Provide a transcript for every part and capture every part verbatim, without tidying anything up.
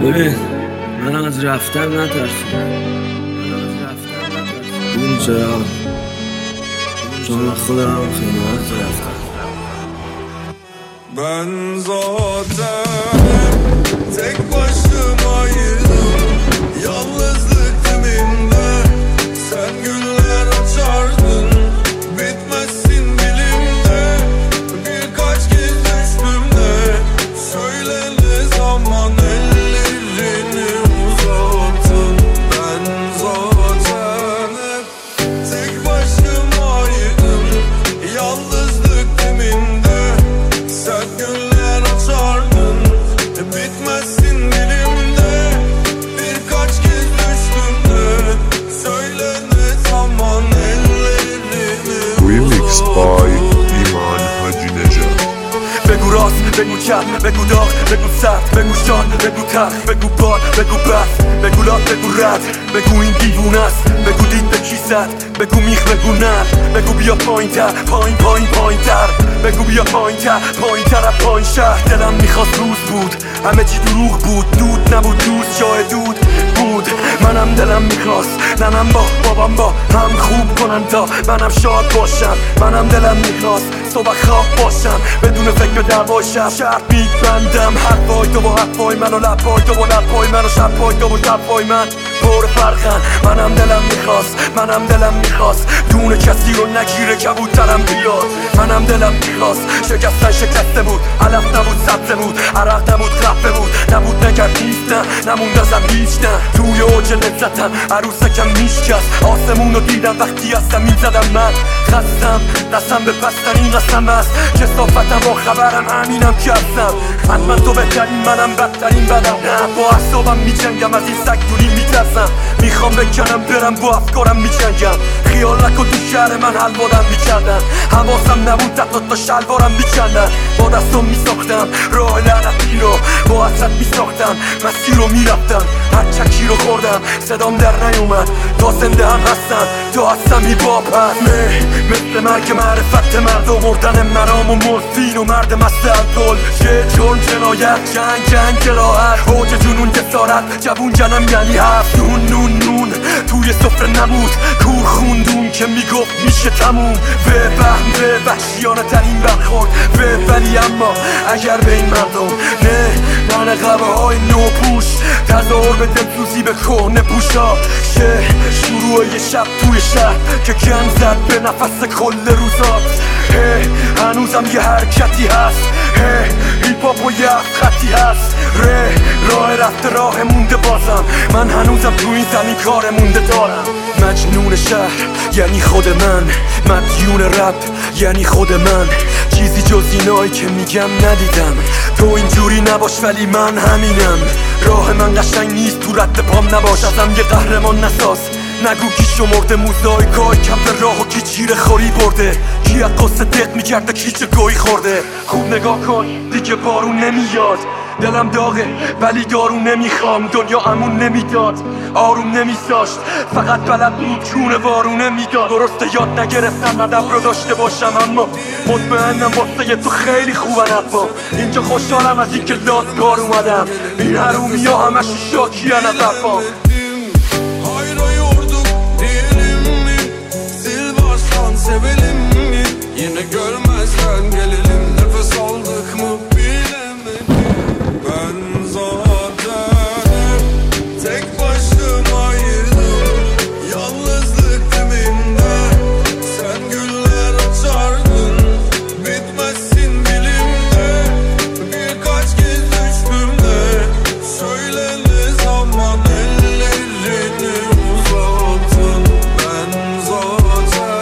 ببین من از رفتن نترسیدم، من از رفتن نترسیدم. ببین چرا؟ چون من خودم خیلی وقت رفتم. Ben zaten tek başımaydım, yalnızlık diminde. Sen güller açardın, bitmezsin dilimde. Birkaç kez düştüm de, söyle ne zaman ellerini uzattın. Ben zaten hep tek başımaydım, yalnızlık diminde. Sen güller açardın, bitmezsin dilimde. Birkaç kez düştüm de, söyle ne zaman ellerini Remixed by İman Hacı Necat. بگو راست، بگو چپ، بگو داغ، بگو سرد، بگو شاد، بگو تلخ، بگو باد، بگو بس، بگو لات، بگو رد، بگو این دیوونه است، بگو دید به کی زد، بگو میخ، بگو نه، بگو بیا پایین تر، پایین پایین پایین تر، بگو بیا پایین تر، پایین تر از پایین شهر. دلم میخواست روز بود، همه چی دروغ بود، دود نبود دوست جای دود بود. منم دلم میخواست ننم با بابام با هم خوب کنن تا منم شاد باشم. منم دلم میخواست صبح خواب باشم بدون فکر دعوای شب. شرط میبندم حرفای تو با حرفای من و لبای تو با لبای من و شبای تو با شبای من پر فرقن. منم دلم میخواست منم دلم میخواست دونه کسی رو نگیره کبوترم بیاد. منم دلم میخواست شکستن شکسته بود، علف نبود سبزه بود، عرق نبود قهوه بود، نبود نکرد نیست نه نموند ازم هیچ نه. توی اوج لذتم عروسکم میشکست، آسمون رو دیدم وقتی هستم میزدم. من خستم دستم به پسترین قسم است، کثافتم با خبرم همینم که هستم. حتما تو بهترین منم بدترین بدم، نه با اعصابم میجنگم از این سگ دونی میترسم. میخوام بکنم برم با افکارم میجنگم. خیال نکن تو شهر من حلوادم میکردن، حواسم نبود تحت تا شلوارم میکندن. با دستم میساختم راه لعنتی رو، با حسرت میساختم مسیر رو میرفتم. هر چکی رو خوردم صدام در نیومد، تا زنده هم هستم تا هستم هیپاپ هست. نه مثل مرگ معرفت مرد و مردن مرام و مورفین و مرد مست الکل. چه جرم جنایت جنگ جنگ جراحت، اوج جنون جسارت جوون جنم یعنی هفت. نون نون نون توی سفره نبود، کور خوندون که میگفت میشه تموم. به بهم به وحشیانه ترین برخورد به، ولی اما اگر به این مردم نه نه قبه های نوپوش تظاهر به دلسوزی به کهنه پوشا. شه شروع یه شب توی شهر که گن زد به نفس کل روزات. هنوزم یه حرکتی هست، هیپاپ و یه خطی هست. ره راه رفته راه مونده بازم، من هنوزم تو این زمین کار مونده دارم. مجنون شهر یعنی خود من، مدیون رپ یعنی خود من. چیزی جز اینایی که میگم ندیدم، تو اینجوری نباش ولی من همینم. راه من قشنگ نیست تو رد پام نباش، ازم یه قهرمان نساز. نگو کی شمرده موزاییکای کف راه و کی چیره خوری برده، کی از قصه دق میکرده کی چه گویی خورده. خوب نگاه کن دیگه بارون نمیاد، دلم داغه ولی دارون نمیخوام. دنیا امون نمیداد آروم نمیذاشت، فقط بلد بود چونه وارونه میداد. درسته یاد نگرفتم ادب رو داشته باشم، اما مطمئنم واسه تو خیلی خوبن حرفام. اینجا خوشحالم از اینکه دادگار اومدم، این حرومی ها همش شاکیان از حرفام. Sevelim mi? Yine görmezden gelelim. Nefes aldık mı bilemedim. Ben zaten hep tek başımaydım, yalnızlık diminde. Sen güller açardın, bitmezsin dilimde. Birkaç kez düştüm de, söyle ne zaman ellerini uzattın. Ben zaten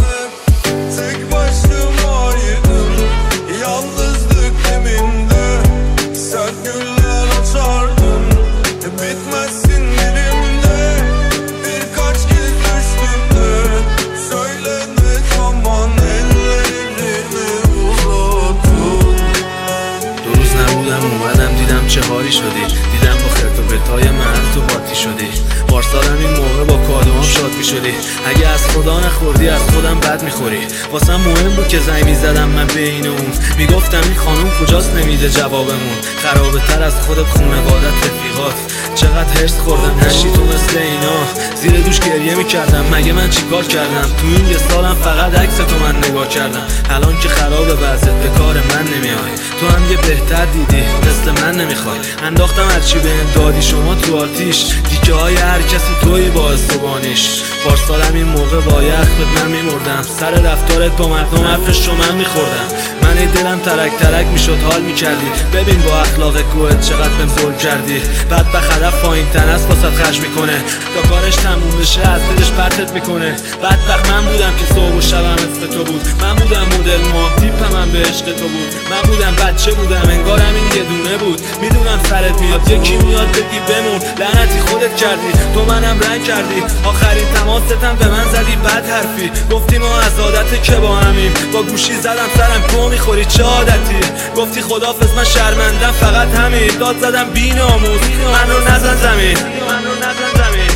yalnızlık deminde, sen güller açardın, bitmezsin dilimde. Birkaç kez düştüm de, söyle ne zaman ellerini uzattın. دو روز نبودم اومدم دیدم چه حالی شدی، دیدم با خرت و پرتای من تو باتی شدی. پارسالم این موقع با کادوام شاد می شدی. میخوری. اگه از خدا نخوردی از خودم بد میخوری. واسم مهم بود که زنگ میزدم من بین اون، میگفتم این خانوم کجاست نمیده جوابمون. خرابه تر از خودت خونوادت رفیقات. چقدر هرس خوردم نشی تو مثل اینا. زیر دوش گریه میکردم مگه من چیکار کردم؟ تو این یه سالم فقط عکس تو من نگاه کردم. الان که خرابه وضعت به کار من نمیای. تو هم یه بهتر دیدی مثل من نمیخوای. انداختم هرچی به دادی شما تو آتیش. دیگه های هر کسی توی با استوانیش. پارسالم این موقع با یخ خود من میمردم. سر رفتارت با مردم حرفش رو من میخوردم. من ای دلم ترک ترک میشد حال میکردی. ببین با اخلاق کوهت چقدر بهم ظلم کردی. بعد به هدف پایین تن است واسط خش میکنه. تا کارش تموم بشه از دلش پرتت میکنه. بدبخت من بودم که صبح و شبم مثل تو بود. من بودم مدل ما تیپم هم به عشق تو بود. من بودم بچه بودم انگارم این یه دونه بود. میدونم سرت میاد یکی میاد بگی بمون. لعنتی خودت کردی تو منم رنگ کردی. آخرین تماستم به من زدی بد حرفی. گفتی ما از عادت که با همیم. با گوشی زدم سرم کو میخوری چه عادتی. گفتی خدافظ من شرمندم فقط همین. داد زدم بی ناموس منو نزن زمین. منو نزن زمین.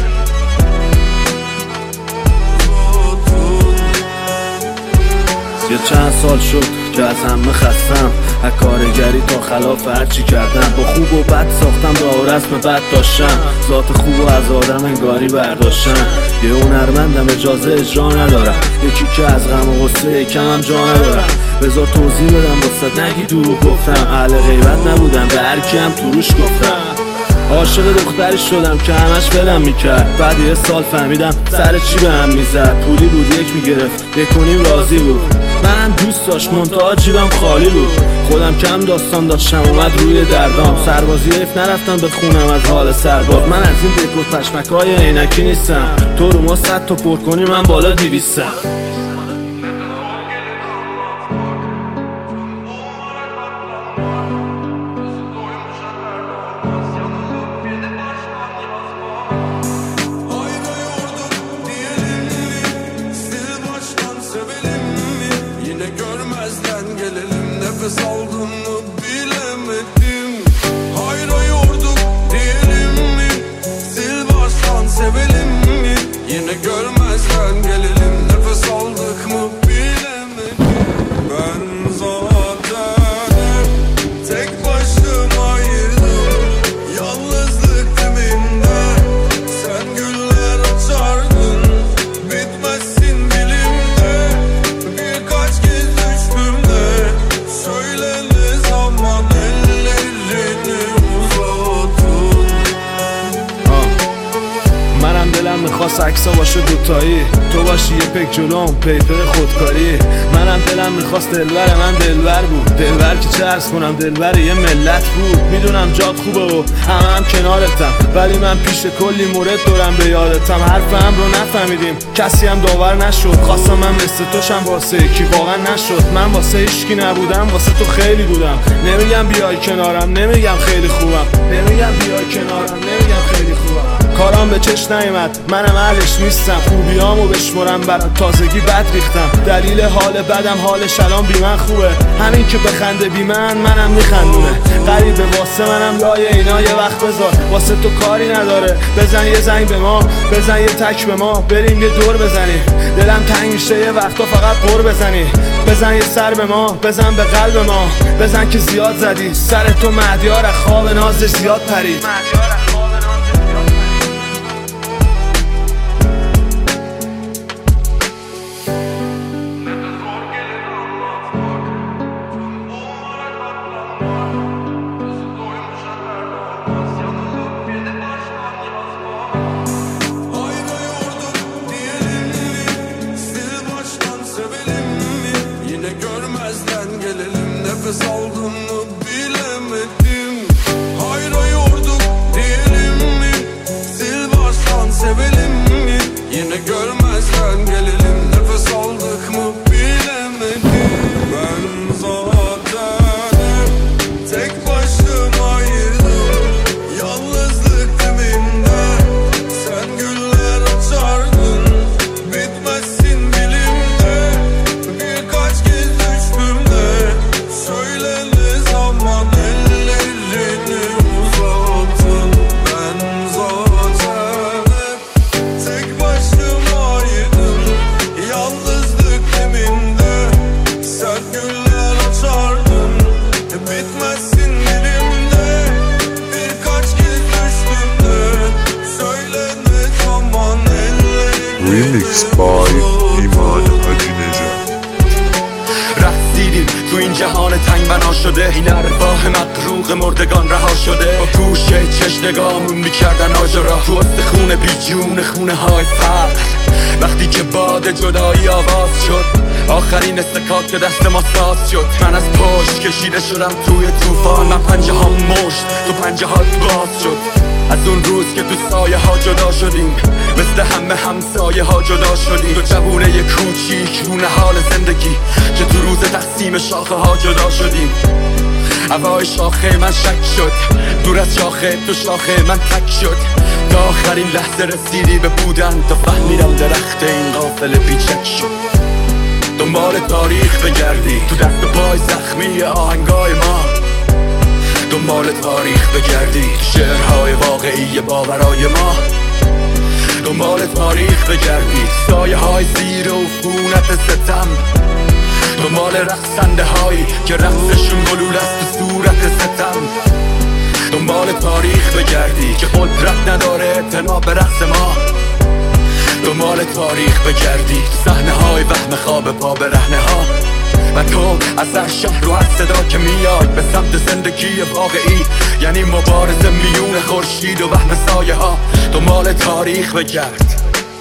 یه چند سال شد که از همه خستم. از کارگری تا خلاف هرچی کردم. با خوب و بد ساختم راه و رسم بد داشتم. ذات خوب و از آدم انگاری برداشتم. یه هنرمندم اجازه اجرا ندارم. یکی که از غم و غصه یکم هم جا ندارم. بذار توضیح بدم واسه نگی دروغ گفتم. اهل غیبت نبودم به هر کی هم توروش گفتم. عاشق دختری شدم که همش ولم میکرد. بعد یه سال فهمیدم سر چی به هم میزد. پولی بود یک میگرفت یک کنیم راضی بود. منم دوست داشت منتها جیبم خالی بود. خودم کم داستان داشتم اومد روی دردام. سربازی حیف نرفتم به خونم از حال سرباز. من از این دکو پشمک های عینکی نیستم. تو رو ما صد تا پر کنی من بالا دیویستم. Nefes aldım mı bilemedim. Hayra yorduk diyelim mi? Sil baştan sevelim mi? Yine görmezden gelelim. Nefes aldık mı bilemedim. Ben zaten hep tek başımaydım. Yalnızlık diminde sen güller açardın. Bitmezsin dilimde. Birkaç kez düştüm de söyle ne zaman ellerini uzattın. منم دلم میخواست عکسا باشه دوتایی. تو باشی یه پک جلوم پیپر خودکاری. منم دلم میخواست دلبر من دلبر بود. دلبر که چه عرض کنم دلبر یه ملت بود. میدونم جات خوبه و همه هم کنارتم. ولی من پیش کلی مورد دورم به یادتم. حرفم رو نفهمیدیم کسی هم داور نشد. خواستم من مثل توشم واسه یکی واقعا نشد. من واسه هیچکی نبودم واسه تو خیلی بودم. نمیگم بیای کنارم نمیگم خیلی خوبم. نمیگم بیای کنارم نمیگم خیلی خوبم. کارام به چش نیومد منم اهلش نیستم. خوبیامو بشمرم برای تازگی بد ریختم. دلیل حال بدم حالش الان بی من خوبه. همین که بخنده بی من منم میخندونه. غریبه واسه منم لای اینا یه وقت بذار. واسه تو کاری نداره بزن یه زنگ به ما. بزن یه تک به ما بریم یه دور بزنیم. دلم تنگ میشه یه وقتا فقط قر بزنی. بزن یه سر به ما بزن به قلب ما. بزن که زیاد زدی سر تو مهدیار خواب نازش زیاد پرید. Nefes aldım mı bilemedim. Hayra yorduk diye Remix by ایمان حاجی نژاد. رقصیدیم تو این جهان تنگ بنا شده، این ارواح مقروق مردگان رها شده، با گوشه چش نگاهمون میکردن آجرا تو استخون بی جون خونه های فقر. وقتی که باد جدایی آواز شد، آخرین استکاک دست ما ساز شد. من از پشت کشیده شدم توی طوفان، من پنجه ها مشت تو پنجه ها باز شد. از اون روز که تو سایه ها جدا شدیم، مثل همه همسایه ها جدا شدیم. تو جوونه ی کوچیک رونه حال زندگی که تو روز تقسیم شاخه ها جدا شدیم. هوای شاخه من شک شد، دور از شاخه تو شاخه من تک شد. تا آخرین لحظه رسیدی به بودن، تا فهمیدم درخت این قافل بیچک شد. دنبال تاریخ بگردی تو دست و پای زخمی آهنگای ما، دنبال تاریخ بگردی تو شعرهای واقعی باورای ما، دنبال تاریخ بگردی سایه های زیر و عفونت ستم، دنبال رقصنده هایی که رقصشون گلوله است تو صورت ستم، دنبال تاریخ بگردی که قدرت نداره اعتنا به رقص ما، دنبال تاریخ بگردی تو صحنه های وهم خواب پا برهنه ها. و تو از هر شهر و هر صدا که میاد به سمت زندگی واقعی، یعنی مبارزه میون خورشید و وهم سایه ها. دنبال تاریخ بگرد.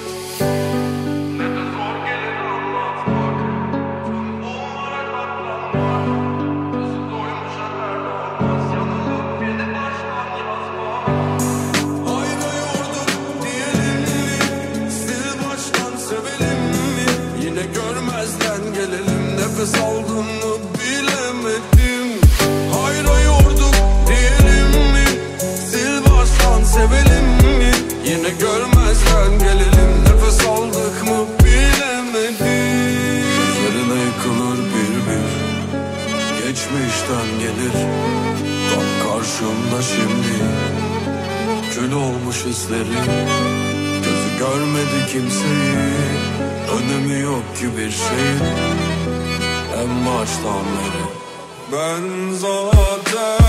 Nefes aldım mı bilemedim. Hayra yorduk diyelim mi? Sil baştan sevelim mi? Yine görmezden gelelim. Nefes aldık mı bilemedim. Üzerine yıkılır bir bir, geçmişten gelir. Tam karşımda şimdi kül olmuş hislerim. Gözü görmedi kimseyi, önemi yok ki bir şeyin en baştan beri. Ben zaten